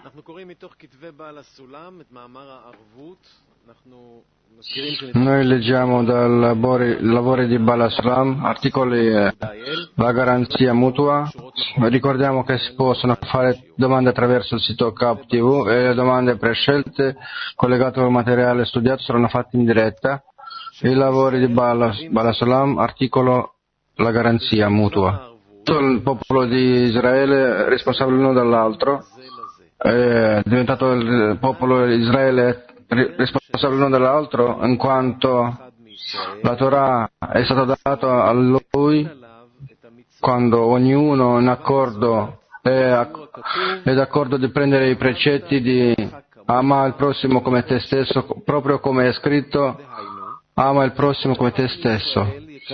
Noi leggiamo dai lavori di Baal HaSulam, articoli la garanzia mutua. Ricordiamo che si possono fare domande attraverso il sito CapTV e le domande prescelte collegate al materiale studiato saranno fatte in diretta. I lavori di Baal HaSulam, articolo la garanzia mutua. Tutto il popolo di Israele è responsabile l'uno dall'altro, è diventato il popolo di Israele responsabile l'uno dall'altro in quanto la Torah è stata data a lui quando ognuno in accordo è d'accordo di prendere i precetti di ama il prossimo come te stesso, proprio come è scritto ama il prossimo come te stesso,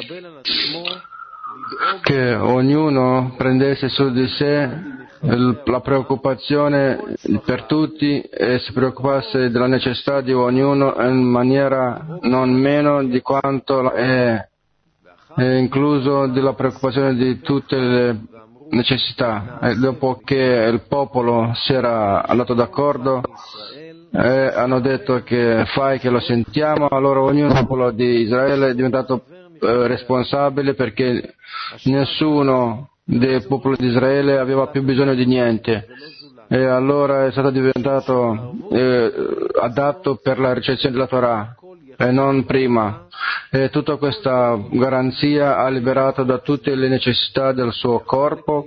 che ognuno prendesse su di sé la preoccupazione per tutti e si preoccupasse della necessità di ognuno in maniera non meno di quanto è incluso della preoccupazione di tutte le necessità. E dopo che il popolo si era andato d'accordo hanno detto che fai che lo sentiamo, allora ognuno popolo di Israele è diventato responsabile perché nessuno del popolo di Israele aveva più bisogno di niente e allora è stato diventato adatto per la ricezione della Torah e non prima, e tutta questa garanzia ha liberato da tutte le necessità del suo corpo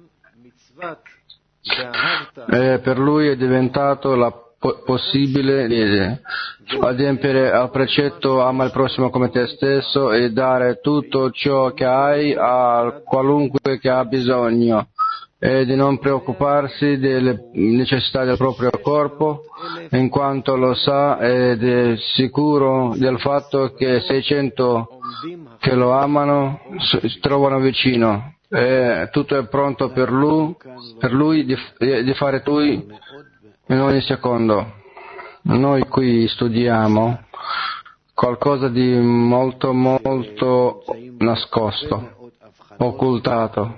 e per lui è diventato possibile di adempiere al precetto ama il prossimo come te stesso e dare tutto ciò che hai a qualunque che ha bisogno e di non preoccuparsi delle necessità del proprio corpo in quanto lo sa ed è sicuro del fatto che 600 che lo amano si trovano vicino e tutto è pronto per lui di fare lui in ogni secondo. Noi qui studiamo qualcosa di molto nascosto, occultato,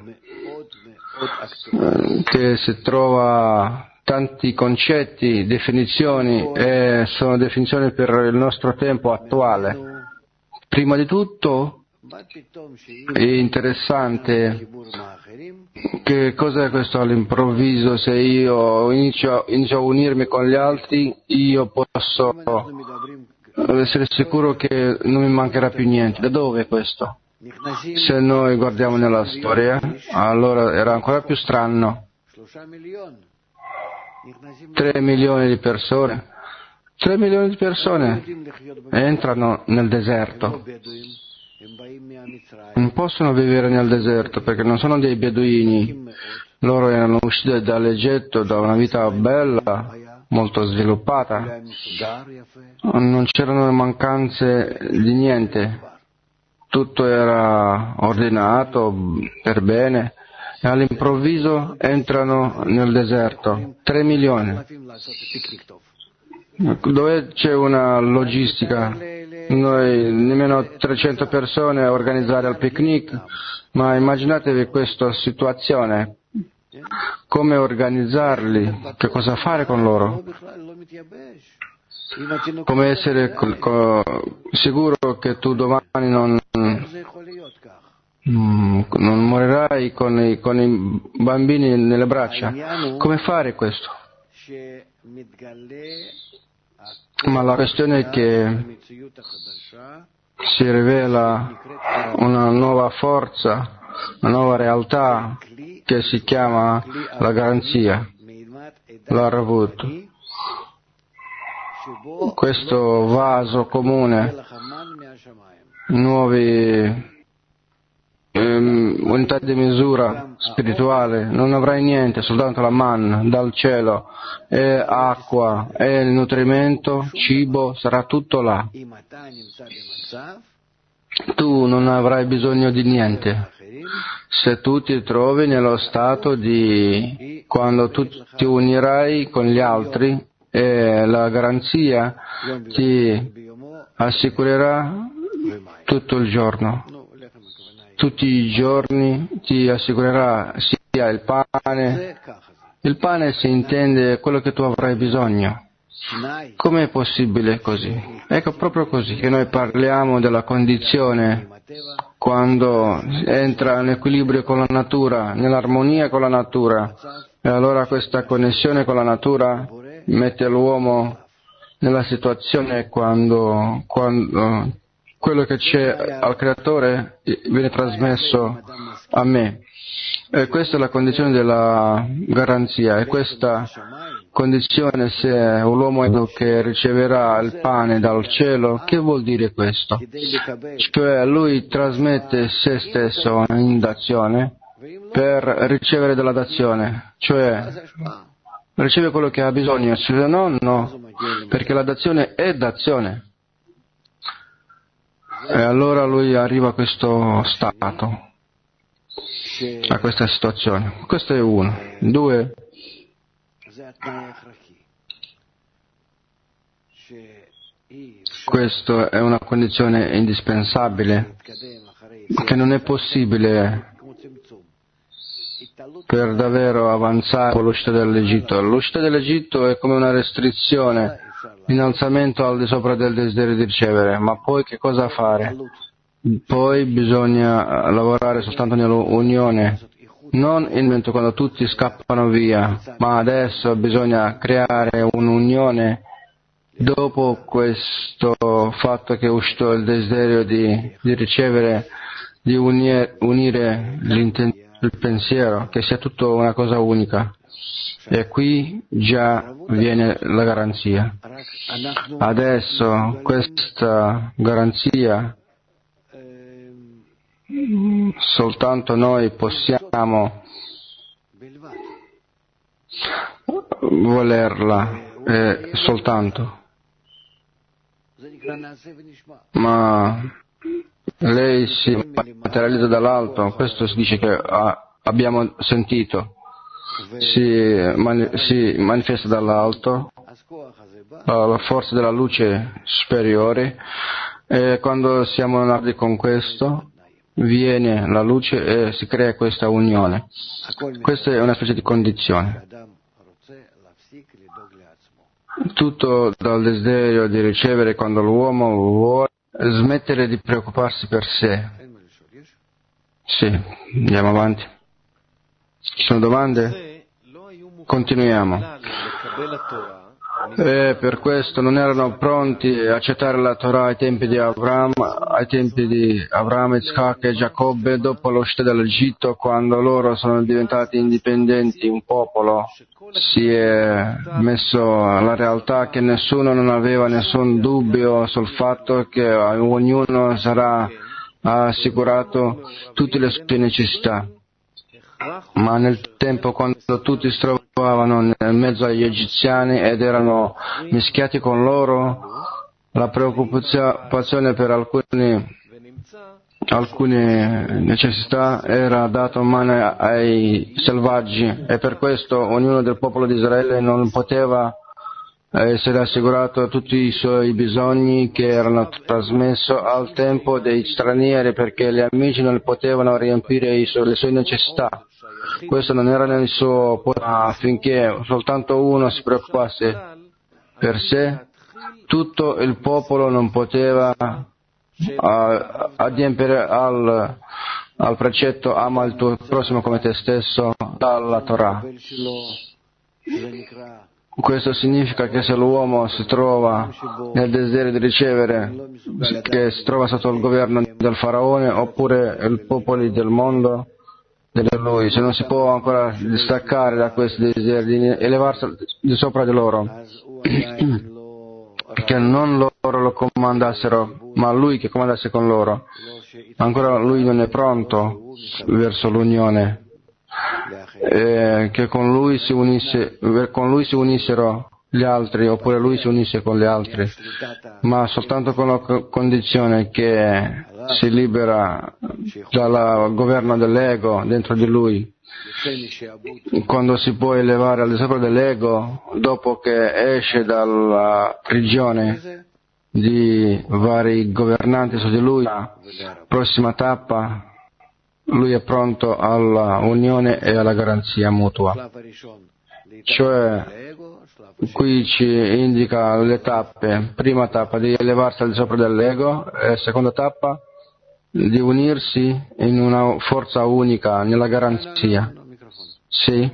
che si trova tanti concetti, definizioni e sono definizioni per il nostro tempo attuale. Prima di tutto è interessante che cos'è questo all'improvviso. Se io inizio a unirmi con gli altri, io posso essere sicuro che non mi mancherà più niente. Da dove è questo? Se noi guardiamo nella storia, allora era ancora più strano. 3 milioni di persone entrano nel deserto. Non possono vivere nel deserto perché non sono dei beduini. Loro erano usciti dall'Egitto da una vita bella, molto sviluppata. Non c'erano mancanze di niente. Tutto era ordinato per bene. E all'improvviso entrano nel deserto. 3 milioni. Dove c'è una logistica? Noi nemmeno 300 persone a organizzare il picnic, ma immaginatevi questa situazione. Come organizzarli? Che cosa fare con loro? Come essere sicuro che tu domani non morirai con i bambini nelle braccia? Come fare questo? Ma la questione è che si rivela una nuova forza, una nuova realtà che si chiama la garanzia, l'Aravut. Questo vaso comune, nuove unità di misura spirituale, non avrai niente, soltanto la man dal cielo e acqua e il nutrimento, cibo, sarà tutto là. Tu non avrai bisogno di niente. Se tu ti trovi nello stato di quando tu ti unirai con gli altri e la garanzia ti assicurerà tutto il giorno. Tutti i giorni ti assicurerà sia il pane Il pane si intende quello che tu avrai bisogno. Come è possibile così? Ecco, proprio così che noi parliamo della condizione quando entra in equilibrio con la natura, nell'armonia con la natura, e allora questa connessione con la natura mette l'uomo nella situazione quando quello che c'è al creatore viene trasmesso a me. E questa è la condizione della garanzia, e questa condizione, se un uomo che riceverà il pane dal cielo, che vuol dire questo? Cioè lui trasmette se stesso in dazione per ricevere della dazione, cioè riceve quello che ha bisogno, se no, no, perché la dazione è dazione. E allora lui arriva a questo stato, a questa situazione. Questo è uno. Due, questa è una condizione indispensabile che non è possibile per davvero avanzare con l'uscita dall'Egitto. L'uscita dall'Egitto è come una restrizione, l'innalzamento al di sopra del desiderio di ricevere, ma poi che cosa fare? Poi bisogna lavorare soltanto nell'unione, non in momento quando tutti scappano via, ma adesso bisogna creare un'unione dopo questo fatto che è uscito il desiderio di ricevere, di unire il pensiero, che sia tutto una cosa unica. E qui già viene la garanzia. Adesso questa garanzia soltanto noi possiamo volerla, soltanto. Ma lei si materializza dall'alto, questo si dice che abbiamo sentito, si manifesta dall'alto, la forza della luce superiore, e quando siamo nati con questo, viene la luce e si crea questa unione. Questa è una specie di condizione. Tutto dal desiderio di ricevere, quando l'uomo vuole smettere di preoccuparsi per sé. Sì, andiamo avanti. Ci sono domande? Continuiamo. E per questo non erano pronti a accettare la Torah ai tempi di Abramo, Isaac e Giacobbe, dopo l'uscita dall'Egitto, quando loro sono diventati indipendenti, un popolo. Si è messo la realtà che nessuno non aveva nessun dubbio sul fatto che ognuno sarà assicurato tutte le sue necessità. Ma nel tempo, quando tutti si trovavano nel mezzo agli egiziani ed erano mischiati con loro, la preoccupazione per alcune necessità era data in mano ai selvaggi, e per questo ognuno del popolo di Israele non poteva essere assicurato tutti i suoi bisogni che erano trasmessi al tempo dei stranieri, perché gli amici non potevano riempire le sue necessità. Questo non era nel suo potere, affinché soltanto uno si preoccupasse per sé. Tutto il popolo non poteva adempiere al precetto ama il tuo prossimo come te stesso dalla Torah. Questo significa che se l'uomo si trova nel desiderio di ricevere, che si trova sotto il governo del faraone oppure i popoli del mondo, lui, se non si può ancora distaccare da questi desideri, di elevarsi di sopra di loro, perché non loro lo comandassero, ma lui che comandasse con loro. Ancora lui non è pronto verso l'unione, che con lui si unissero gli altri, oppure lui si unisse con gli altri, ma soltanto con la condizione che si libera dal governo dell'ego dentro di lui. Quando si può elevare al di sopra dell'ego, dopo che esce dalla prigione di vari governanti su di lui, prossima tappa, lui è pronto alla unione e alla garanzia mutua. Cioè, qui ci indica le tappe. Prima tappa di elevarsi al di sopra dell'ego, e seconda tappa di unirsi in una forza unica, nella garanzia. Sì.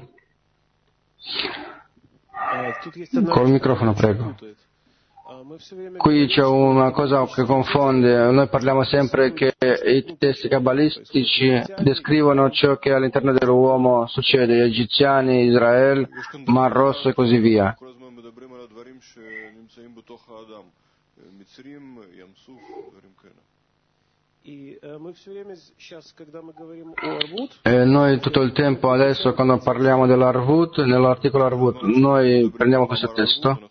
Col microfono, prego. Qui c'è una cosa che confonde. Noi parliamo sempre che i testi cabalistici descrivono ciò che all'interno dell'uomo succede, gli egiziani, Israele, Mar Rosso e così via. E noi tutto il tempo adesso, quando parliamo dell'Arvut, nell'articolo Arvut, noi prendiamo questo testo.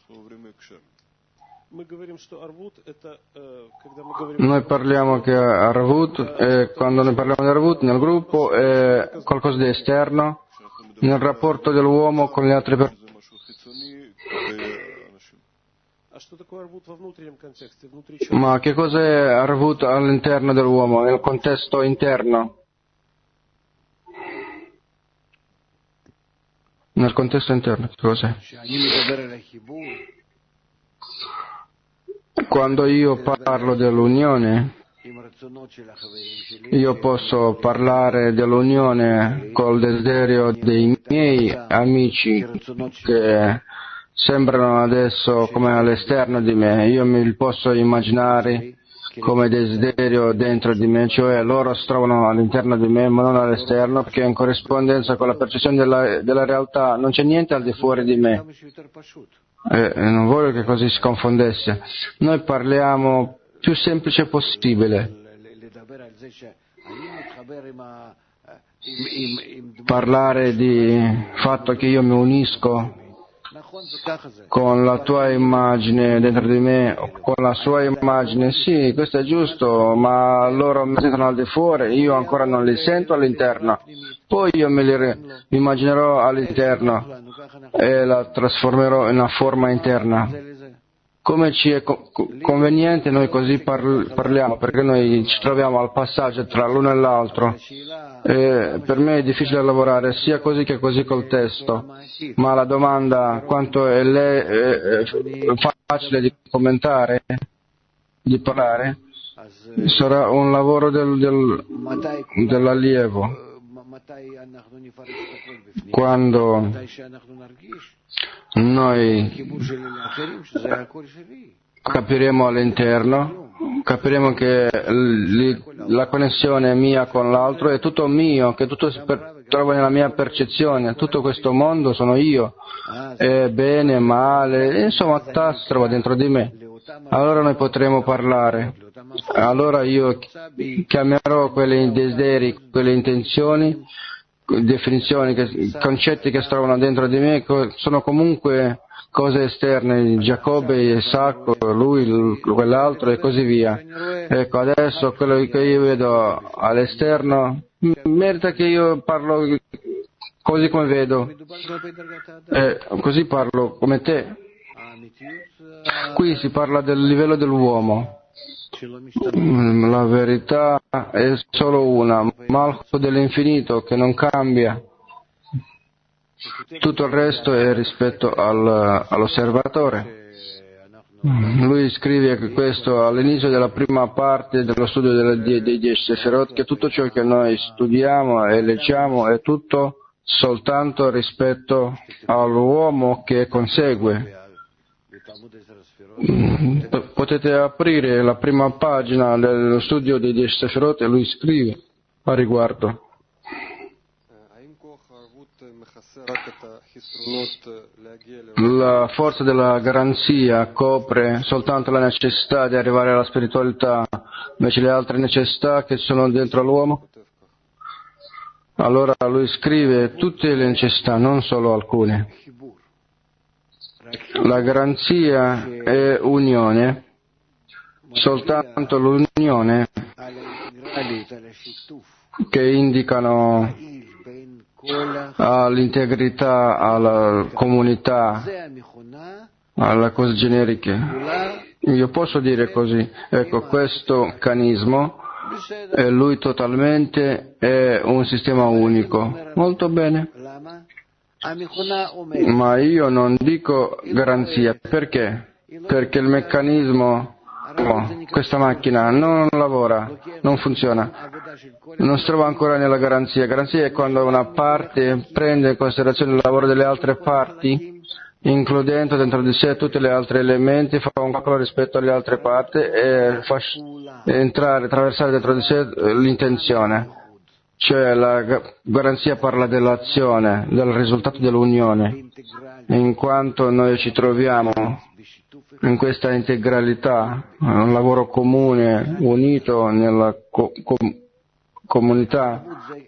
Noi parliamo che Arvut, quando noi parliamo di Arvut nel gruppo, è qualcosa di esterno nel rapporto dell'uomo con le altre persone. Ma che cos'è Arvut all'interno dell'uomo, nel contesto interno? Nel contesto interno, che cos'è? Quando io parlo dell'unione, io posso parlare dell'unione col desiderio dei miei amici che sembrano adesso come all'esterno di me. Io mi li posso immaginare come desiderio dentro di me, cioè loro si trovano all'interno di me ma non all'esterno, perché in corrispondenza con la percezione della realtà non c'è niente al di fuori di me. Non voglio che così si confondesse. Noi parliamo più semplice possibile. Parlare di fatto che io mi unisco con la tua immagine dentro di me, con la sua immagine, sì, questo è giusto, ma loro mi sentono al di fuori, io ancora non li sento all'interno, poi io me li immaginerò all'interno e la trasformerò in una forma interna. Come ci è conveniente noi così parliamo, perché noi ci troviamo al passaggio tra l'uno e l'altro. Per me è difficile lavorare sia così che così col testo, ma la domanda quanto è facile di commentare, di parlare, sarà un lavoro dell'allievo. Quando noi capiremo all'interno, capiremo che la connessione mia con l'altro è tutto mio, che tutto si trova nella mia percezione, tutto questo mondo sono io, è bene, male, insomma tutto si trova dentro di me. Allora noi potremo parlare, allora io chiamerò quei desideri, quelle intenzioni, definizioni, concetti che si trovano dentro di me, sono comunque cose esterne, Giacobbe, Isacco, lui, quell'altro e così via. Ecco, adesso quello che io vedo all'esterno merita che io parlo così come vedo, così parlo come te. Qui si parla del livello dell'uomo. La verità è solo una, Malchut dell'infinito che non cambia. Tutto il resto è rispetto all'osservatore. Lui scrive questo all'inizio della prima parte dello studio dei 10 Sefirot, che tutto ciò che noi studiamo e leggiamo è tutto soltanto rispetto all'uomo che consegue. Potete aprire la prima pagina dello studio dei 10 Sefirot e lui scrive a riguardo. La forza della garanzia copre soltanto la necessità di arrivare alla spiritualità, invece le altre necessità che sono dentro l'uomo. Allora lui scrive tutte le necessità, non solo alcune. La garanzia è unione, soltanto l'unione che indicano all'integrità, alla comunità, alle cose generiche. Io posso dire così, ecco, questo meccanismo è lui totalmente è un sistema unico. Molto bene. Ma io non dico garanzia. Perché? Perché il meccanismo, questa macchina non lavora, non funziona. Non si trova ancora nella garanzia. Garanzia è quando una parte prende in considerazione il lavoro delle altre parti, includendo dentro di sé tutti gli altri elementi, fa un calcolo rispetto alle altre parti e fa attraversare dentro di sé l'intenzione. Cioè la garanzia parla dell'azione, del risultato dell'unione, in quanto noi ci troviamo in questa integralità, un lavoro comune, unito nella comunità,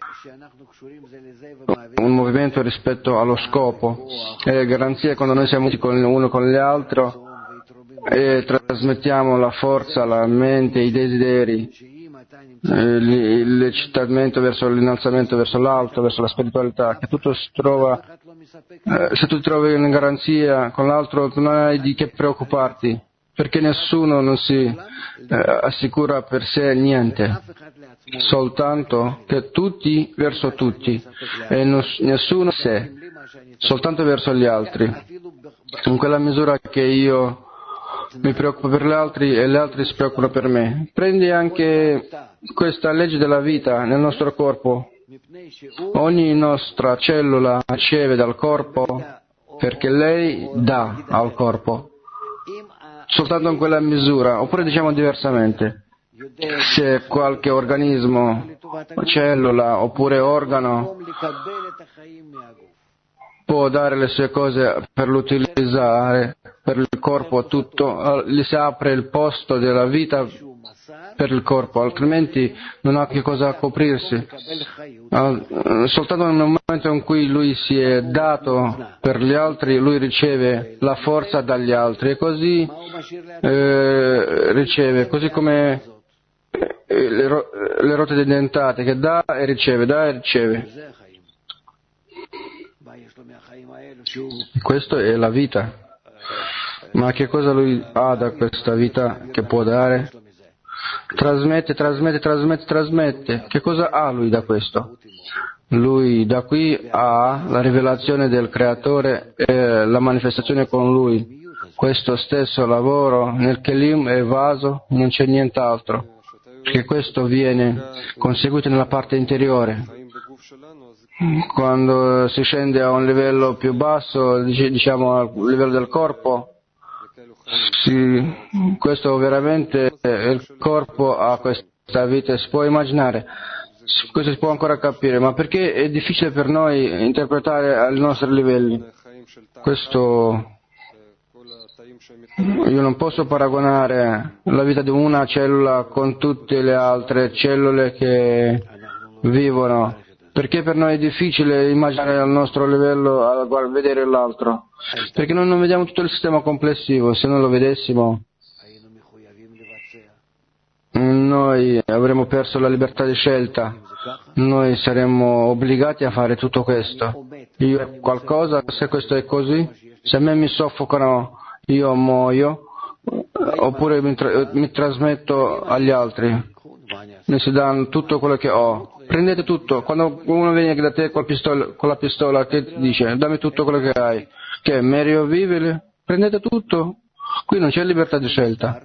un movimento rispetto allo scopo. E garanzia è quando noi siamo uniti l'uno con l'altro e trasmettiamo la forza, la mente, i desideri, l'eccitamento verso l'innalzamento, verso l'alto, verso la spiritualità, che tutto si trova, se tu ti trovi in garanzia con l'altro non hai di che preoccuparti, perché nessuno non si assicura per sé niente, soltanto che tutti verso tutti e nessuno sé, soltanto verso gli altri. In quella misura che io mi preoccupo per gli altri e gli altri si preoccupano per me. Prendi anche questa legge della vita nel nostro corpo. Ogni nostra cellula riceve dal corpo perché lei dà al corpo. Soltanto in quella misura, oppure diciamo diversamente. Se qualche organismo, cellula oppure organo può dare le sue cose per l'utilizzare per il corpo tutto, gli si apre il posto della vita per il corpo, altrimenti non ha che cosa coprirsi. Soltanto nel momento in cui lui si è dato per gli altri, lui riceve la forza dagli altri e così riceve, così come le rotte dentate che dà e riceve. Questo è la vita. Ma che cosa lui ha da questa vita che può dare? Trasmette. Che cosa ha lui da questo? Lui da qui ha la rivelazione del Creatore e la manifestazione con lui. Questo stesso lavoro nel Kelim e vaso non c'è nient'altro, perché questo viene conseguito nella parte interiore. Quando si scende a un livello più basso, diciamo al livello del corpo, questo veramente il corpo ha questa vita, si può immaginare, questo si può ancora capire, ma perché è difficile per noi interpretare ai nostri livelli? Questo io non posso paragonare la vita di una cellula con tutte le altre cellule che vivono. Perché per noi è difficile immaginare al nostro livello vedere l'altro? Perché noi non vediamo tutto il sistema complessivo. Se non lo vedessimo, noi avremmo perso la libertà di scelta. Noi saremmo obbligati a fare tutto questo. Io qualcosa, se questo è così, se a me mi soffocano, io muoio, oppure mi trasmetto agli altri. Mi si danno tutto quello che ho. Prendete tutto. Quando uno viene da te con la pistola, che ti dice? Dammi tutto quello che hai. Che è meglio vivere? Prendete tutto. Qui non c'è libertà di scelta.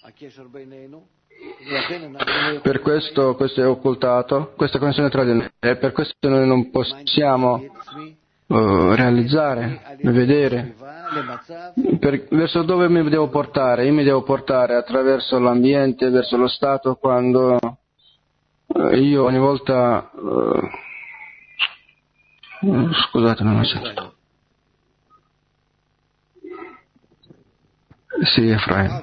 Per questo è occultato, questa connessione tra di noi. E per questo noi non possiamo realizzare, vedere. Verso dove mi devo portare? Io mi devo portare attraverso l'ambiente, verso lo stato, quando io ogni volta scusate, non ho sentito. Sì, Efraim.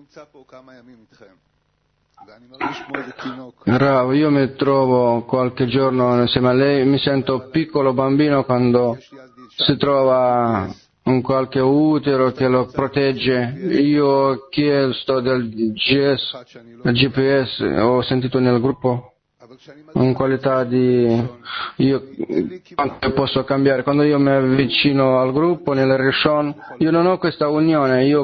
Rav, io mi trovo qualche giorno insieme a lei, mi sento piccolo bambino quando si trova un qualche utero che lo protegge. Io ho chiesto del GPS, ho sentito nel gruppo in qualità di io posso cambiare. Quando io mi avvicino al gruppo nel Rishon, io non ho questa unione, io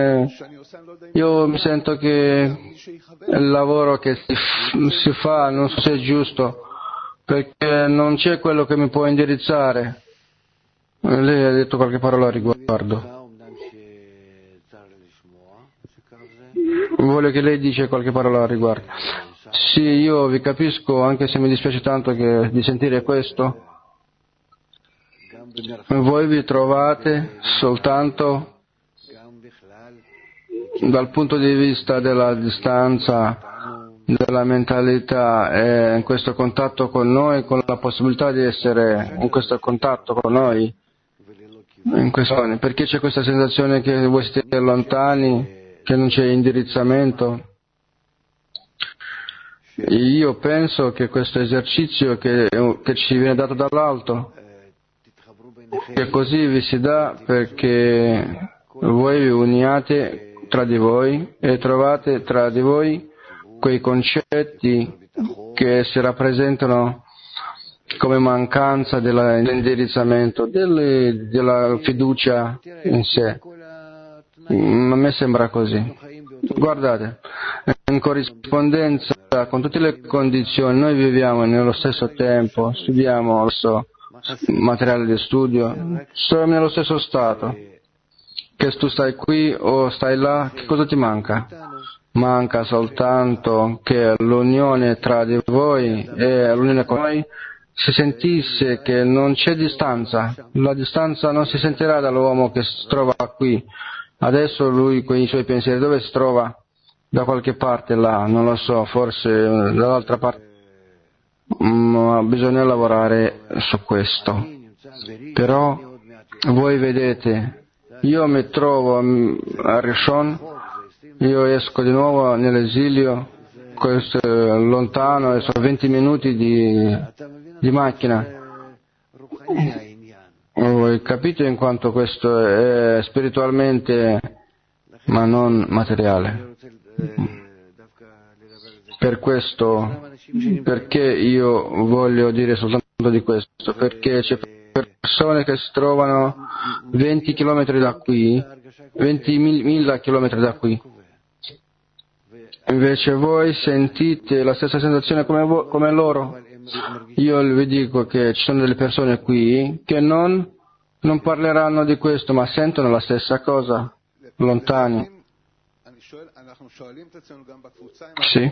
mi sento che il lavoro che si fa non so se è giusto, perché non c'è quello che mi può indirizzare. Lei ha detto qualche parola a riguardo. Voglio che lei dica qualche parola a riguardo. Sì, io vi capisco, anche se mi dispiace tanto di sentire questo. Voi vi trovate soltanto dal punto di vista della distanza, della mentalità e in questo contatto con noi, con la possibilità di essere in questo contatto con noi, perché c'è questa sensazione che voi siete lontani, che non c'è indirizzamento. Io penso che questo esercizio che ci viene dato dall'alto, che così vi si dà perché voi vi uniate tra di voi e trovate tra di voi quei concetti che si rappresentano come mancanza dell'indirizzamento, della fiducia in sé. A me sembra così. Guardate, in corrispondenza con tutte le condizioni, noi viviamo nello stesso tempo, studiamo lo stesso materiale di studio, siamo nello stesso stato. Che tu stai qui o stai là, che cosa ti manca? Manca soltanto che l'unione tra di voi e l'unione con noi si sentisse che non c'è distanza. La distanza non si sentirà dall'uomo che si trova qui. Adesso lui con i suoi pensieri dove si trova? Da qualche parte là, non lo so, forse dall'altra parte. Ma bisogna lavorare su questo. Però voi vedete, io mi trovo a Rishon, io esco di nuovo nell'esilio, questo è lontano, e sono 20 minuti di macchina. Voi capite in quanto questo è spiritualmente ma non materiale. Per questo, perché io voglio dire soltanto di questo? Perché c'è persone che si trovano 20 chilometri da qui, 20.000 chilometri da qui. Invece voi sentite la stessa sensazione come loro. Io vi dico che ci sono delle persone qui che non parleranno di questo, ma sentono la stessa cosa, lontani. Sì.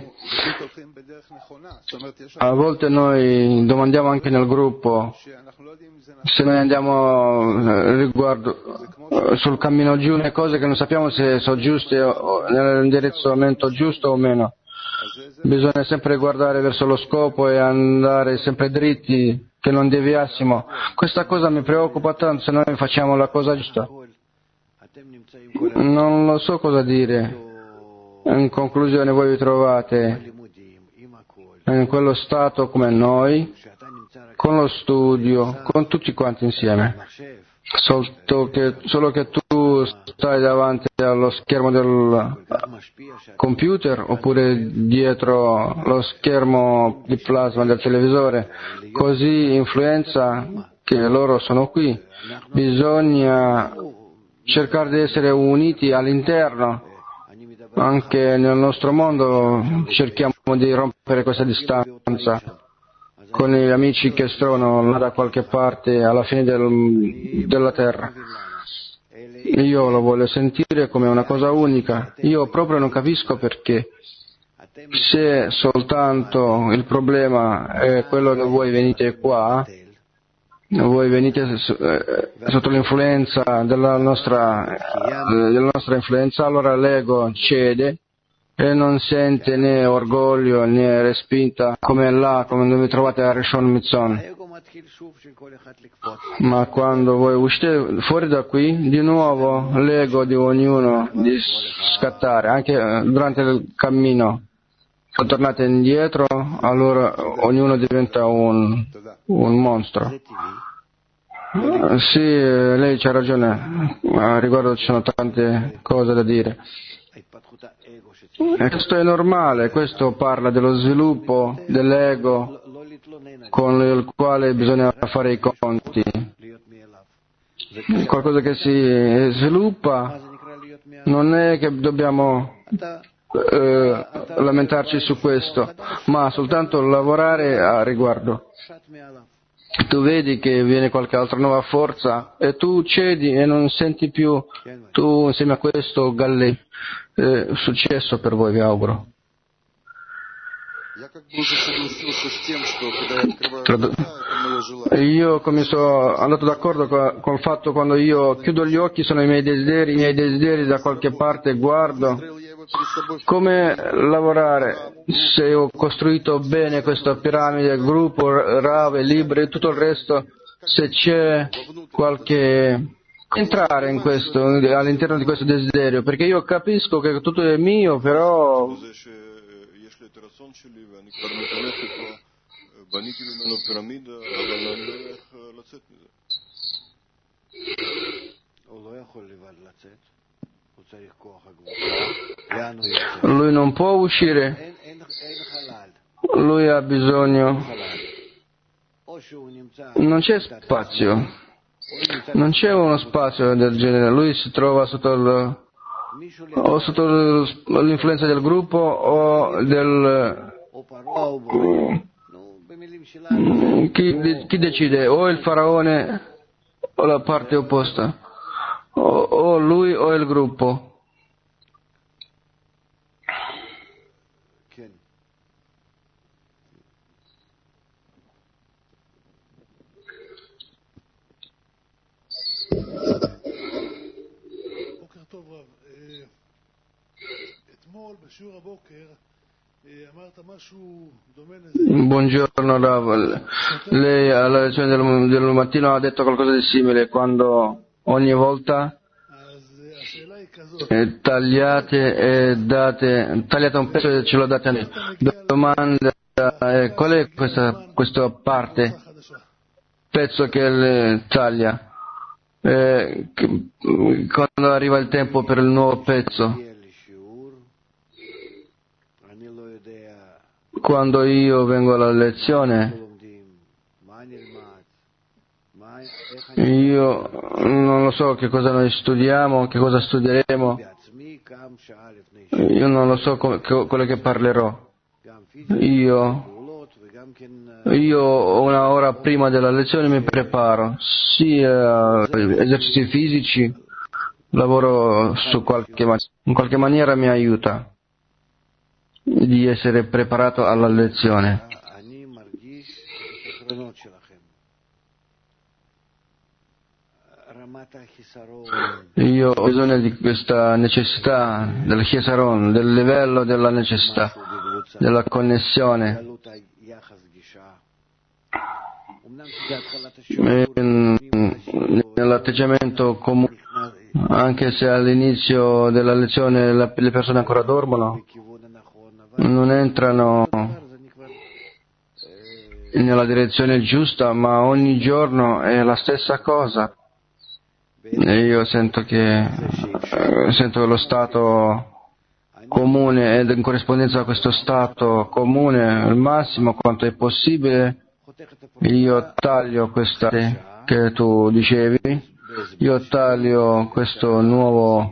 A volte noi domandiamo anche nel gruppo se noi andiamo riguardo sul cammino giù, le cose che non sappiamo se sono giuste o nell'indirizzamento giusto o meno. Bisogna sempre guardare verso lo scopo e andare sempre dritti, che non deviassimo. Questa cosa mi preoccupa tanto se noi facciamo la cosa giusta. Non lo so cosa dire. In conclusione, voi vi trovate in quello stato come noi, con lo studio, con tutti quanti insieme. Solo che tu stai davanti allo schermo del computer oppure dietro lo schermo di plasma del televisore, così influenza che loro sono qui. Bisogna cercare di essere uniti all'interno. Anche nel nostro mondo cerchiamo di rompere questa distanza con gli amici che si trovano là da qualche parte alla fine della terra. Io lo voglio sentire come una cosa unica. Io proprio non capisco perché. Se soltanto il problema è quello che voi venite qua, voi venite sotto l'influenza della nostra influenza, allora l'ego cede e non sente né orgoglio né respinta come vi trovate a Rishon Mitzon. Ma quando voi uscite fuori da qui, di nuovo l'ego di ognuno di scattare, anche durante il cammino. Se tornate indietro, allora ognuno diventa un mostro. Sì, lei c'ha ragione, a riguardo ci sono tante cose da dire. E questo è normale, questo parla dello sviluppo dell'ego con il quale bisogna fare i conti. Qualcosa che si sviluppa non è che dobbiamo lamentarci su questo, ma soltanto lavorare a riguardo. tu vedi che viene qualche altra nuova forza e tu cedi e non senti più, tu insieme a questo successo per voi, vi auguro. Io come sono andato d'accordo col fatto quando io chiudo gli occhi sono i miei desideri da qualche parte guardo come lavorare se ho costruito bene questa piramide, gruppo, rave, libri e tutto il resto, se c'è qualche entrare in questo, all'interno di questo desiderio, perché io capisco che tutto è mio, però lui non può uscire, lui ha bisogno, non c'è spazio, non c'è uno spazio del genere, lui si trova sotto l'influenza del gruppo o chi decide, o il faraone o la parte opposta, o lui o il gruppo. Buongiorno Rav, lei alla lezione del mattino ha detto qualcosa di simile quando ogni volta tagliate un pezzo e ce lo date a me. Domanda, qual è questa parte, pezzo che le taglia? Quando arriva il tempo per il nuovo pezzo? Quando io vengo alla lezione, io non lo so che cosa noi studiamo, che cosa studieremo, io non lo so quello che parlerò. Io una ora prima della lezione mi preparo, sia esercizi fisici, lavoro in qualche maniera mi aiuta di essere preparato alla lezione. Io ho bisogno di questa necessità del Chesaron, del livello della necessità, della connessione. Nell'atteggiamento comune, anche se all'inizio della lezione le persone ancora dormono, non entrano nella direzione giusta, ma ogni giorno è la stessa cosa. E io sento lo stato comune ed in corrispondenza a questo stato comune, al massimo quanto è possibile, io taglio questa che tu dicevi, io taglio questo nuovo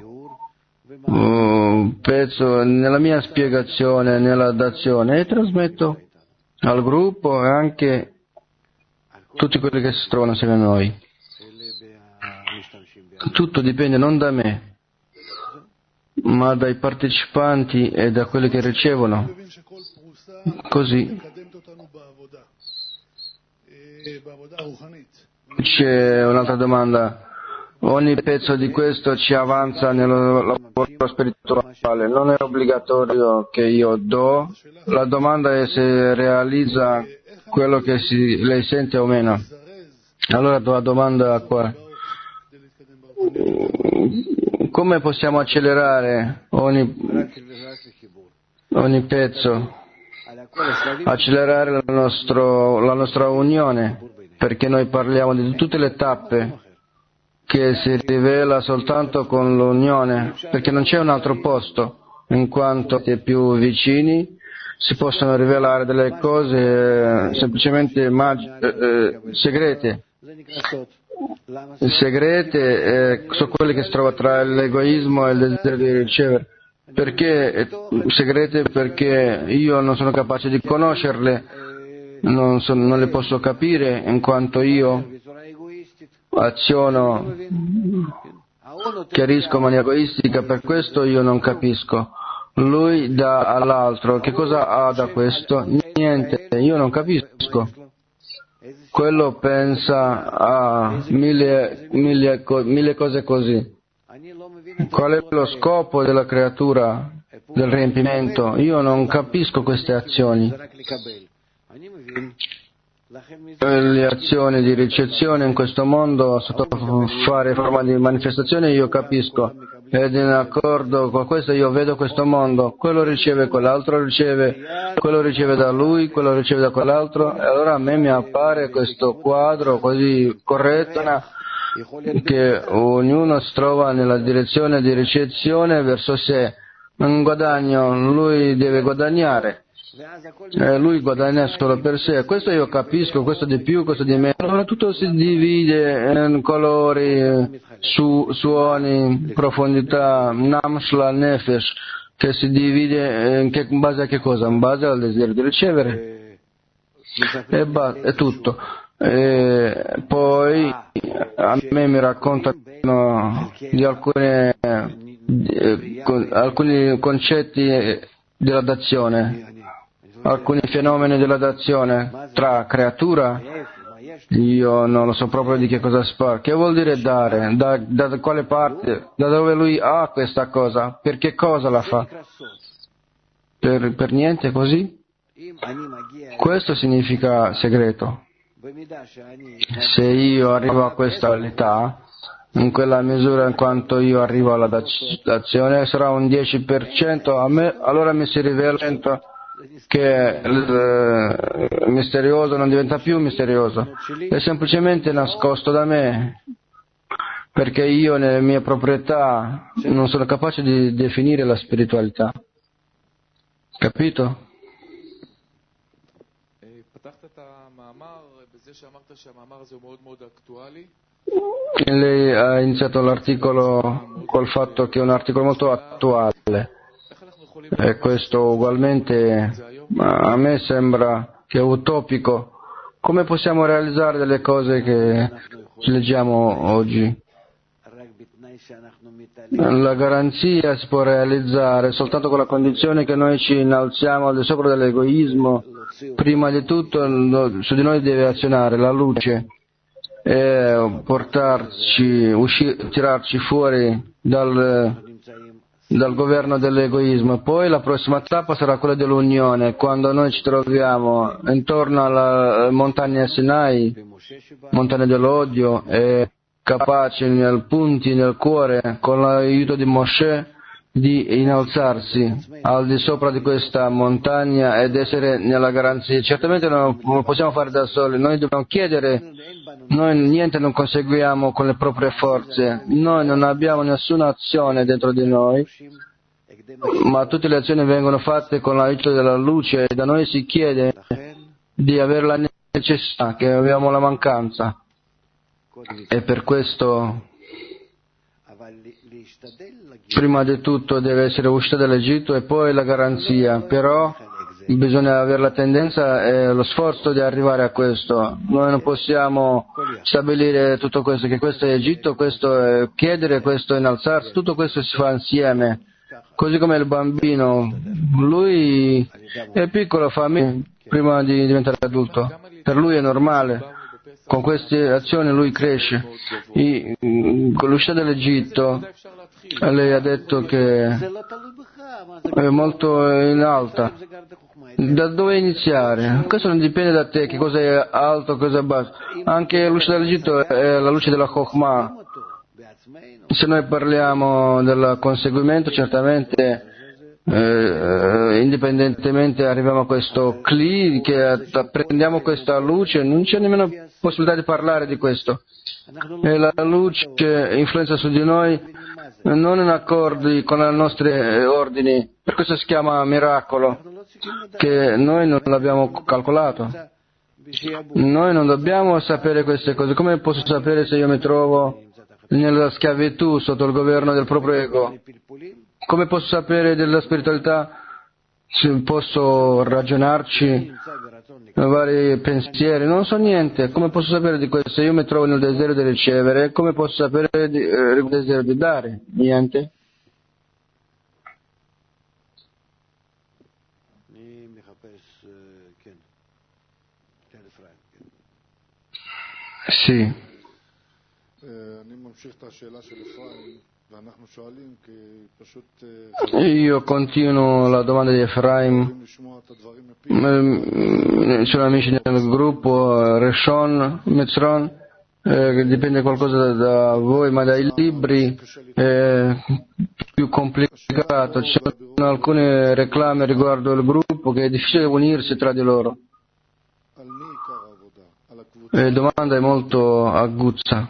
pezzo nella mia spiegazione, nella dazione e trasmetto al gruppo e anche tutti quelli che si trovano insieme a noi. Tutto dipende non da me, ma dai partecipanti e da quelli che ricevono. Così c'è un'altra domanda. Ogni pezzo di questo ci avanza nel lavoro spirituale, non è obbligatorio che io do. La domanda è se realizza quello che lei sente o meno. Allora la domanda qua: come possiamo accelerare ogni pezzo, accelerare la nostra unione, perché noi parliamo di tutte le tappe che si rivela soltanto con l'unione, perché non c'è un altro posto, in quanto più vicini si possono rivelare delle cose semplicemente segrete. Segrete sono quelle che si trovano tra l'egoismo e il desiderio di ricevere. Perché segrete? Perché io non sono capace di conoscerle non le posso capire in quanto io aziono, chiarisco in maniera egoistica, per questo io non capisco. Lui dà all'altro, che cosa ha da questo? Niente, io non capisco. Quello pensa a mille cose così. Qual è lo scopo della creatura, del riempimento? Io non capisco queste azioni. Le azioni di ricezione in questo mondo, sotto fare forma di manifestazione, io capisco. Ed in accordo con questo io vedo questo mondo. Quello riceve, quell'altro riceve, quello riceve da lui, quello riceve da quell'altro. E allora a me mi appare questo quadro così corretto, che ognuno si trova nella direzione di ricezione verso sé. Un guadagno, lui deve guadagnare. Lui guadagna solo per sé. Questo io capisco, questo di più, questo di meno. Allora tutto si divide in colori, suoni, profondità, namshla, nefesh, che si divide in base a che cosa? In base al desiderio di ricevere. È tutto. Poi a me mi raccontano di alcuni concetti della dazione, alcuni fenomeni della dazione tra creatura. Io non lo so proprio di che cosa si parla. Che vuol dire dare? Da quale parte? Da dove lui ha questa cosa? Per che cosa la fa? Per niente così? Questo significa segreto. Se io arrivo a questa qualità, in quella misura in quanto io arrivo alla dazione, sarà un 10% a me, allora mi si rivela che il misterioso non diventa più misterioso, è semplicemente nascosto da me, perché io nelle mie proprietà non sono capace di definire la spiritualità. Capito? Lei ha iniziato l'articolo col fatto che è un articolo molto attuale, e questo ugualmente a me sembra che è utopico. Come possiamo realizzare delle cose che leggiamo oggi? La garanzia si può realizzare soltanto con la condizione che noi ci innalziamo al di sopra dell'egoismo. Prima di tutto su di noi deve azionare la luce e tirarci fuori dal governo dell'egoismo. Poi la prossima tappa sarà quella dell'unione, quando noi ci troviamo intorno alla montagna Sinai, montagna dell'odio, e capaci nel punti nel cuore, con l'aiuto di Mosè, di innalzarsi al di sopra di questa montagna ed essere nella garanzia. Certamente non lo possiamo fare da soli, noi dobbiamo chiedere, noi niente non conseguiamo con le proprie forze, noi non abbiamo nessuna azione dentro di noi, ma tutte le azioni vengono fatte con l'aiuto della luce e da noi si chiede di avere la necessità, che abbiamo la mancanza. E per questo prima di tutto deve essere uscita dall'Egitto e poi la garanzia, però bisogna avere la tendenza e lo sforzo di arrivare a questo. Noi non possiamo stabilire tutto questo, che questo è Egitto, questo è chiedere, questo è innalzarsi, tutto questo si fa insieme. Così come il bambino, lui è piccolo, fa prima di diventare adulto, per lui è normale. Con queste azioni lui cresce. Con l'uscita dall'Egitto, lei ha detto che è molto in alta. Da dove iniziare? Questo non dipende da te, che cosa è alto, cosa è basso. Anche l'uscita dall'Egitto è la luce della Chokhmah. Se noi parliamo del conseguimento, certamente indipendentemente arriviamo a questo cli, che prendiamo questa luce, non c'è nemmeno possibilità di parlare di questo. E la luce influenza su di noi non in accordi con i nostri ordini, per questo si chiama miracolo, che noi non l'abbiamo calcolato. Noi non dobbiamo sapere queste cose. Come posso sapere se io mi trovo nella schiavitù sotto il governo del proprio ego? Come posso sapere della spiritualità? Posso ragionarci vari pensieri, non so niente. Come posso sapere di questo? Io mi trovo nel desiderio di ricevere, come posso sapere il desiderio di dare? Niente. Sì. Io continuo la domanda di Efraim. Sono amici del gruppo Reshon, Metzron, dipende qualcosa da voi, ma dai libri è più complicato. Ci sono alcune reclame riguardo il gruppo che è difficile unirsi tra di loro. La domanda è molto aguzza.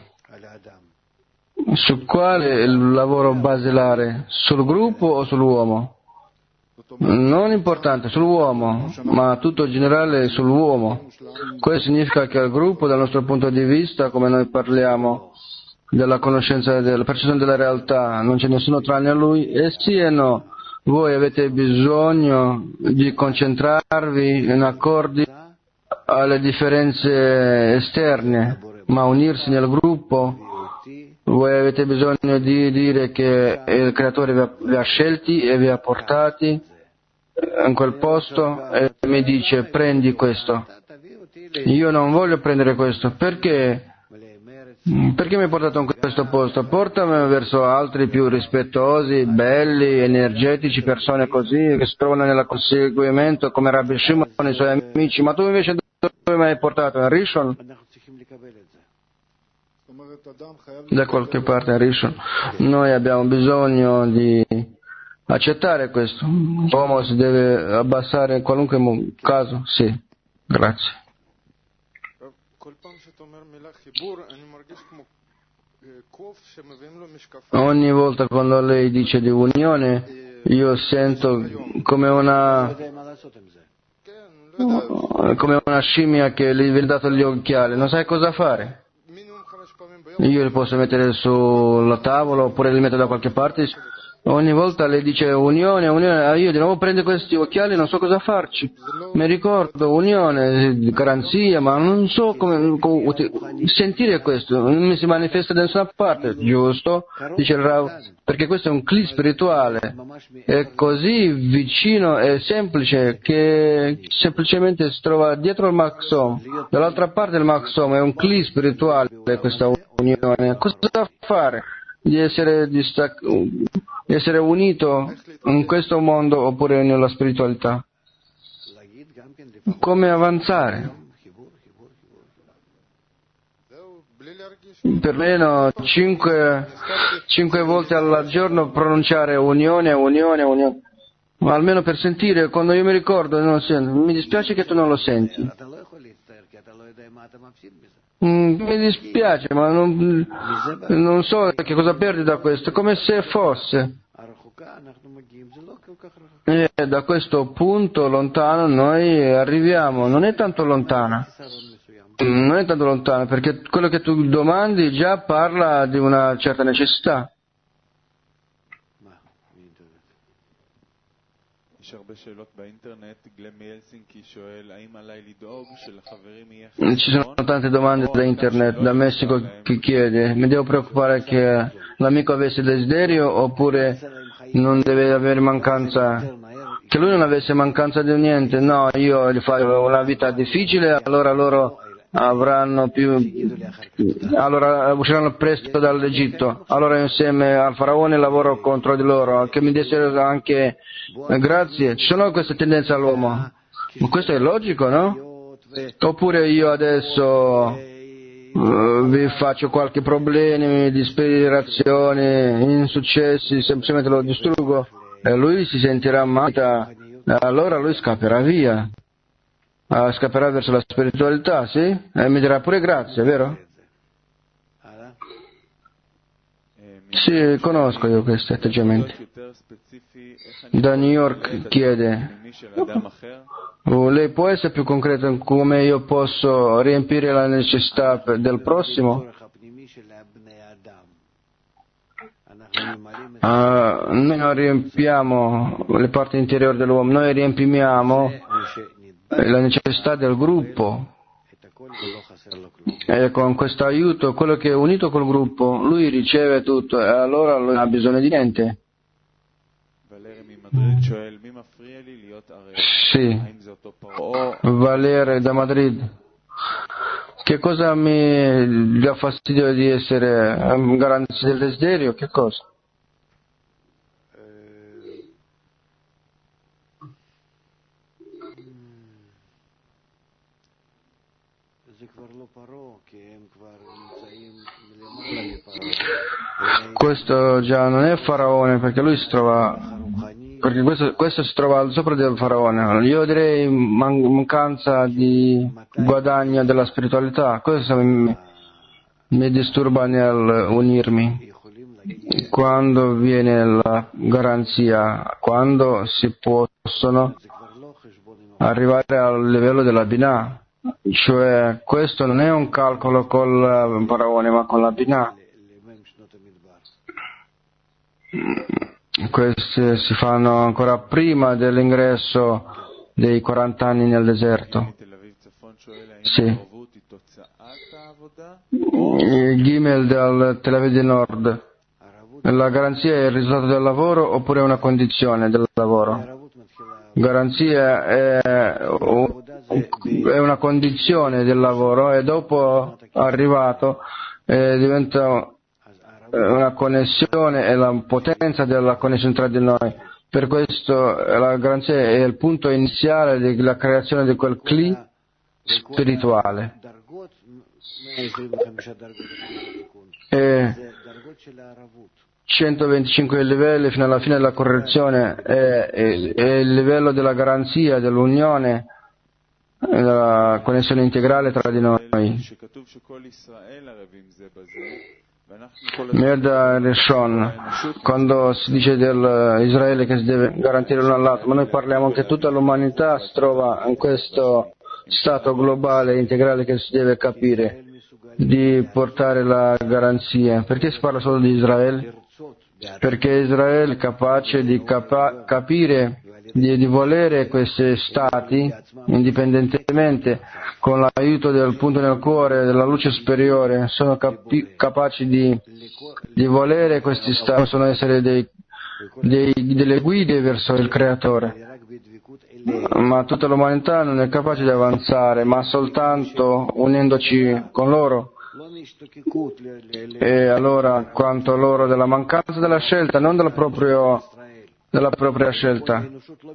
Su quale è il lavoro basilare? Sul gruppo o sull'uomo? Non importante, sull'uomo, ma tutto in generale sull'uomo. Questo significa che il gruppo, dal nostro punto di vista, come noi parliamo della conoscenza della percezione della realtà, non c'è nessuno tranne a lui, e sì e no. Voi avete bisogno di concentrarvi in accordi alle differenze esterne, ma unirsi nel gruppo. Voi avete bisogno di dire che il Creatore vi ha scelti e vi ha portati in quel posto e mi dice prendi questo. Io non voglio prendere questo. Perché? Perché mi hai portato in questo posto? Portami verso altri più rispettosi, belli, energetici, persone così che si trovano nel conseguimento come Rabbi Shimon e i suoi amici. Ma tu invece dove mi hai portato? In Rishon? Da qualche parte in Rishon. Noi abbiamo bisogno di accettare questo. L'uomo si deve abbassare in qualunque caso. Sì, grazie. Ogni volta quando lei dice di unione, io sento come una scimmia che gli viene dato gli occhiali, non sai cosa fare. Io li posso mettere sulla tavola oppure li metto da qualche parte. Ogni volta lei dice unione, unione, io di nuovo prendo questi occhiali e non so cosa farci. Mi ricordo unione, garanzia, ma non so come sentire questo, non mi si manifesta da nessuna parte, giusto? Dice il Rav, perché questo è un cli spirituale, è così vicino e semplice che semplicemente si trova dietro il Maxom, dall'altra parte del Maxom è un cli spirituale questa unione. Cosa fare? Di essere unito in questo mondo oppure nella spiritualità. Come avanzare? Perlomeno 5 volte al giorno pronunciare unione, unione, unione. Ma almeno per sentire, quando io mi ricordo, non sento. Mi dispiace che tu non lo senti. Mi dispiace, ma non so che cosa perdi da questo, come se fosse. E da questo punto lontano noi arriviamo, non è tanto lontana, perché quello che tu domandi già parla di una certa necessità. Ci sono tante domande da internet, da Messico, che chiede: mi devo preoccupare che l'amico avesse desiderio oppure non deve avere mancanza, che lui non avesse mancanza di niente? No, io gli faccio una vita difficile, allora loro usciranno presto dall'Egitto, allora insieme al faraone lavoro contro di loro, che mi dessero anche grazie. Ci sono queste tendenze all'uomo, ma questo è logico, no? Oppure io adesso vi faccio qualche problema di ispirazione, insuccessi, semplicemente lo distruggo e lui si sentirà male, allora lui scapperà via. Scapperà verso la spiritualità, sì? E mi dirà pure grazie, vero? Sì, conosco io questi atteggiamenti. Da New York chiede: lei può essere più concreta in come io posso riempire la necessità del prossimo? Noi non riempiamo le parti interiori dell'uomo, noi riempiamo la necessità del gruppo. E con questo aiuto, quello che è unito col gruppo, lui riceve tutto e allora non ha bisogno di niente. Sì, Valere da Madrid. Che cosa mi dà fastidio di essere garanzia del desiderio? Che cosa? Questo già non è faraone, perché lui si trova, perché questo si trova al sopra del faraone. Io direi mancanza di guadagno della spiritualità. Questo mi disturba nel unirmi. Quando viene la garanzia, quando si possono arrivare al livello della Binah. Cioè, questo non è un calcolo col faraone, ma con la Binah. Queste si fanno ancora prima dell'ingresso dei 40 anni nel deserto. Sì. Il Gimel del Tel Aviv del Nord. La garanzia è il risultato del lavoro oppure una condizione del lavoro? Garanzia è una condizione del lavoro e dopo arrivato diventa una connessione e la potenza della connessione tra di noi. Per questo la garanzia è il punto iniziale della creazione di quel cli spirituale. E 125 livelli fino alla fine della correzione è il livello della garanzia, dell'unione, della connessione integrale tra di noi. Merda Rishon, quando si dice dell'Israele che si deve garantire l'uno all'altro, ma noi parliamo che tutta l'umanità si trova in questo stato globale integrale che si deve capire di portare la garanzia. Perché si parla solo di Israele? Perché Israele è capace di capire, di volere questi stati indipendentemente con l'aiuto del punto nel cuore della luce superiore, sono capaci di volere questi stati, possono essere delle guide verso il creatore, ma tutta l'umanità non è capace di avanzare, ma soltanto unendoci con loro. E allora quanto loro della mancanza della scelta, non della propria scelta.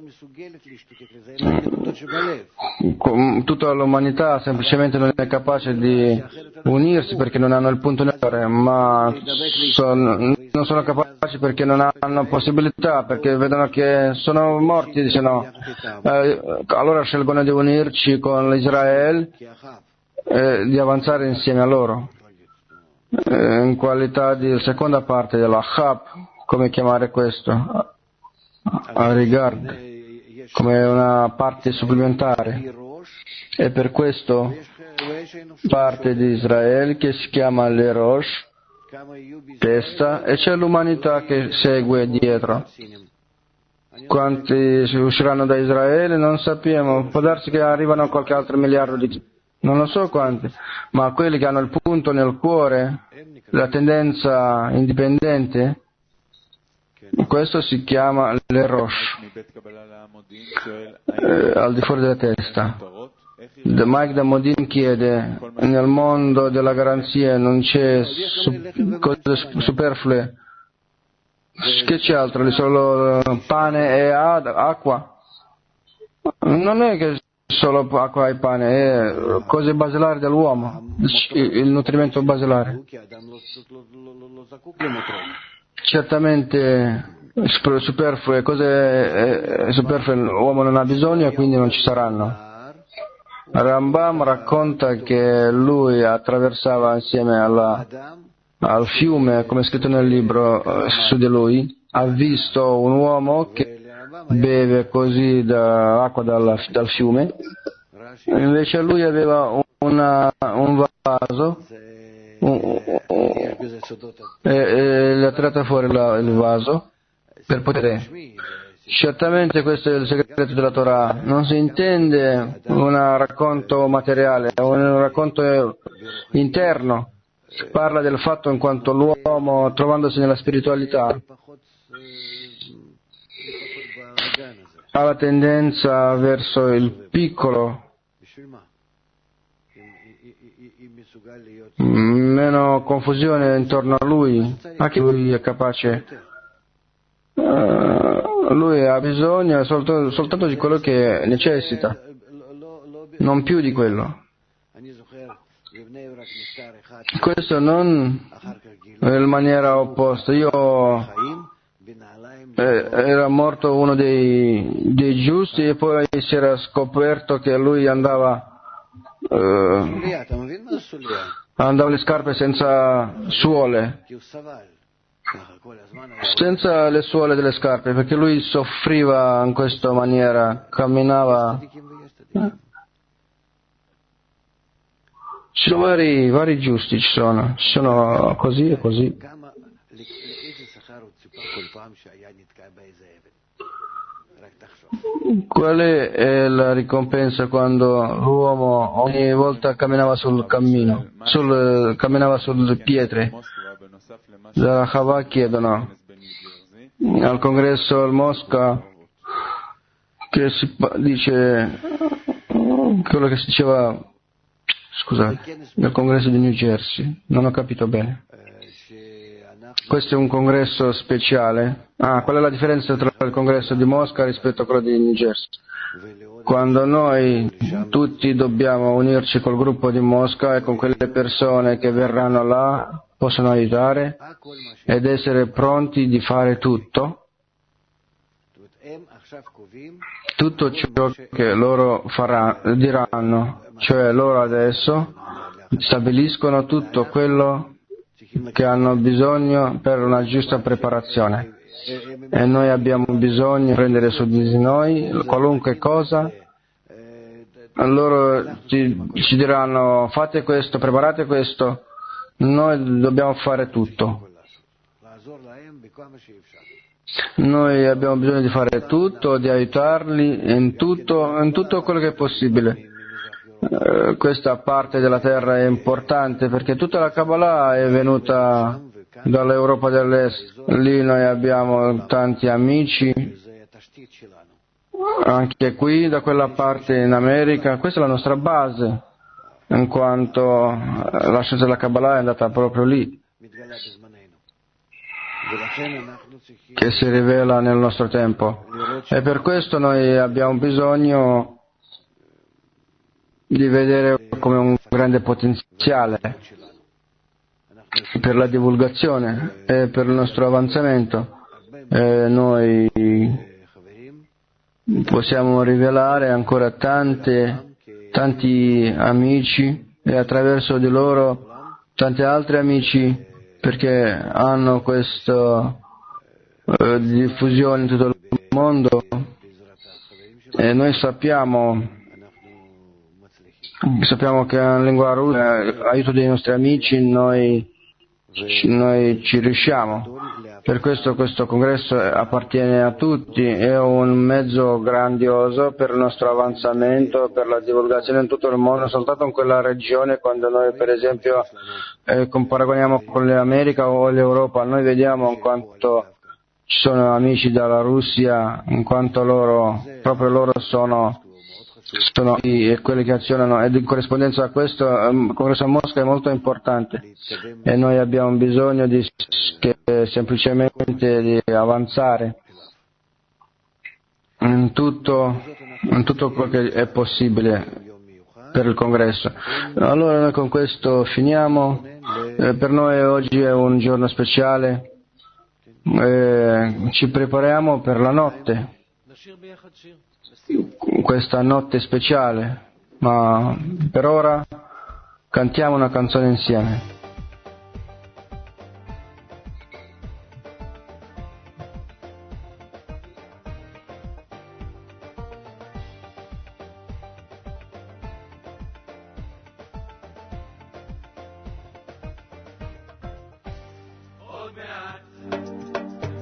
Tutta l'umanità semplicemente non è capace di unirsi perché non hanno il punto nel cuore, ma non sono capaci perché non hanno possibilità, perché vedono che sono morti, dicono allora scelgono di unirci con Israele e di avanzare insieme a loro in qualità di seconda parte della Chab, come chiamare questo? A riguardo, come una parte supplementare. E per questo parte di Israele che si chiama le Rosh, testa, e c'è l'umanità che segue dietro. Quanti usciranno da Israele non sappiamo, può darsi che arrivano a qualche altro miliardo di... non lo so quanti, ma quelli che hanno il punto nel cuore, la tendenza indipendente, questo si chiama le Rosh, al di fuori della testa. Mike da Modin chiede, nel mondo della garanzia non c'è cose superflue, che c'è altro? Solo pane e acqua? Non è che solo acqua e pane, è cose basilari dell'uomo, il nutrimento basilare. Certamente superflue, cose superflue l'uomo non ha bisogno e quindi non ci saranno. Rambam racconta che lui attraversava insieme al fiume, come è scritto nel libro su di lui, ha visto un uomo che beve così acqua dal fiume, invece lui aveva un vaso e le ha tirato fuori il vaso per poter Certamente questo è il segreto della Torah. Non si intende un racconto materiale, un racconto interno. Si parla del fatto in quanto l'uomo, trovandosi nella spiritualità, ha la tendenza verso il piccolo, meno confusione intorno a lui, anche lui è capace, lui ha bisogno soltanto di quello che necessita, non più di quello. Questo non in maniera opposta. Era morto uno dei giusti e poi si era scoperto che lui andava le scarpe senza suole, senza le suole delle scarpe, perché lui soffriva in questa maniera, camminava. Ci sono vari giusti, ci sono così e così. Qual è la ricompensa quando l'uomo ogni volta camminava camminava sulle pietre? Da Chava chiedono al congresso al Mosca che si dice quello che si diceva, scusate, nel congresso di New Jersey, non ho capito bene. Questo è un congresso speciale. Qual è la differenza tra il congresso di Mosca rispetto a quello di New Jersey? Quando noi tutti dobbiamo unirci col gruppo di Mosca e con quelle persone che verranno là, possono aiutare ed essere pronti di fare tutto ciò che loro diranno, cioè loro adesso stabiliscono tutto quello che hanno bisogno per una giusta preparazione e noi abbiamo bisogno di prendere su di noi qualunque cosa. Loro ci diranno fate questo, preparate questo, noi dobbiamo fare tutto. Noi abbiamo bisogno di fare tutto, di aiutarli in tutto quello che è possibile. Questa parte della terra è importante perché tutta la Kabbalah è venuta dall'Europa dell'Est. Lì noi abbiamo tanti amici, anche qui da quella parte in America. Questa è la nostra base, in quanto la scienza della Kabbalah è andata proprio lì, che si rivela nel nostro tempo. E per questo noi abbiamo bisogno di vedere come un grande potenziale per la divulgazione e per il nostro avanzamento. Noi possiamo rivelare ancora tanti amici e attraverso di loro tanti altri amici, perché hanno questa diffusione in tutto il mondo e noi sappiamo che in lingua russa, aiuto dei nostri amici, noi ci riusciamo. Per questo congresso appartiene a tutti, è un mezzo grandioso per il nostro avanzamento, per la divulgazione in tutto il mondo, soltanto in quella regione. Quando noi per esempio paragoniamo con l'America o l'Europa, noi vediamo in quanto ci sono amici dalla Russia, in quanto loro sono e quelli che azionano, ed in corrispondenza a questo il congresso a Mosca è molto importante e noi abbiamo bisogno semplicemente di avanzare in tutto quello che è possibile per il congresso. Allora noi con questo finiamo. Per noi oggi è un giorno speciale, ci prepariamo per la notte, questa notte speciale, ma per ora cantiamo una canzone insieme.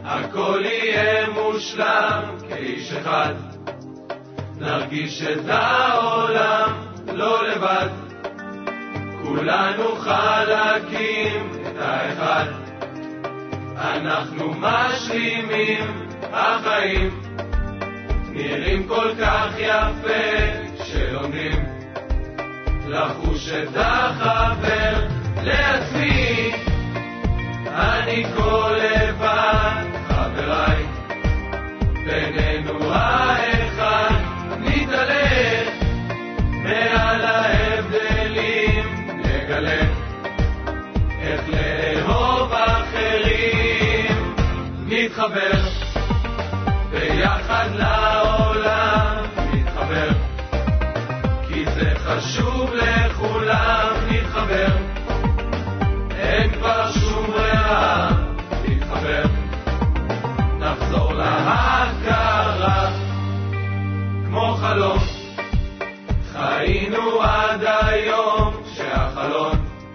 הכל יהיה מושלם כאיש אחד, נרגיש את העולם לא לבד, כולנו חלקים את האחד, אנחנו משלימים החיים, נראים כל כך יפה שלומדים לחוש את החבר לעצמי, אני כל לבד חבריי, בינינו האחד נתעלה, מעל ההבדלים נגלה איך לאהוב אחרים, נתחבר ביחד לעולם, נתחבר כי זה חשוב לכולם, נתחבר אין כבר שום ברירה, נתחבר נחזור להכרה כמו חלום, חיינו עד היום שהחלון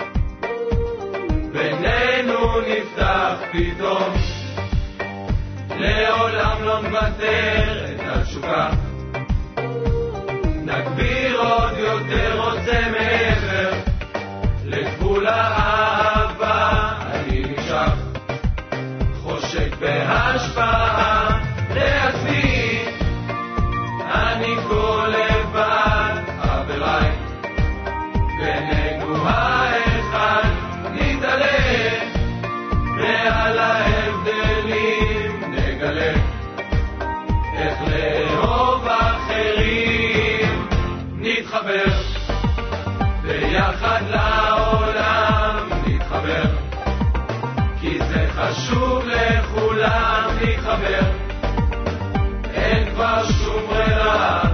בינינו נפתח פתאום, לעולם לא נוותר את התשוקה, נגביר עוד יותר, רוצה מעבר לגבול האהבה, אני נמשך חושק בהשפעה לעצמי, אני כל לבד חבריי, בינינו האחד נתעלה, מעל ההבדלים נגלה איך לאהוב אחרים, נתחבר ביחד לעולם, נתחבר כי זה חשוב לכולם, נתחבר אין כבר שום ברירה,